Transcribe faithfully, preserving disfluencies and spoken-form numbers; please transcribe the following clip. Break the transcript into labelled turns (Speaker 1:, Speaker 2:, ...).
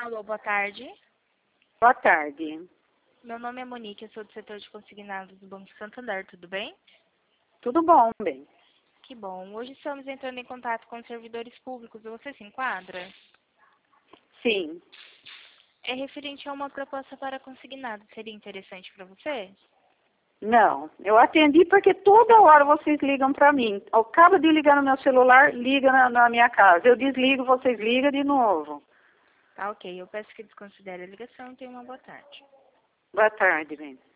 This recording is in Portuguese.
Speaker 1: Alô, boa tarde.
Speaker 2: Boa tarde.
Speaker 1: Meu nome é Monique, eu sou do setor de consignados do Banco Santander, tudo bem?
Speaker 2: Tudo bom, bem?
Speaker 1: Que bom. Hoje estamos entrando em contato com servidores públicos. Você se enquadra?
Speaker 2: Sim.
Speaker 1: É referente a uma proposta para consignado. Seria interessante para você?
Speaker 2: Não, eu atendi porque toda hora vocês ligam para mim. Acaba de ligar no meu celular, liga na, na minha casa. Eu desligo, vocês ligam de novo.
Speaker 1: Tá ok. Eu peço que desconsidere a ligação e tenha uma boa tarde.
Speaker 2: Boa tarde, bem.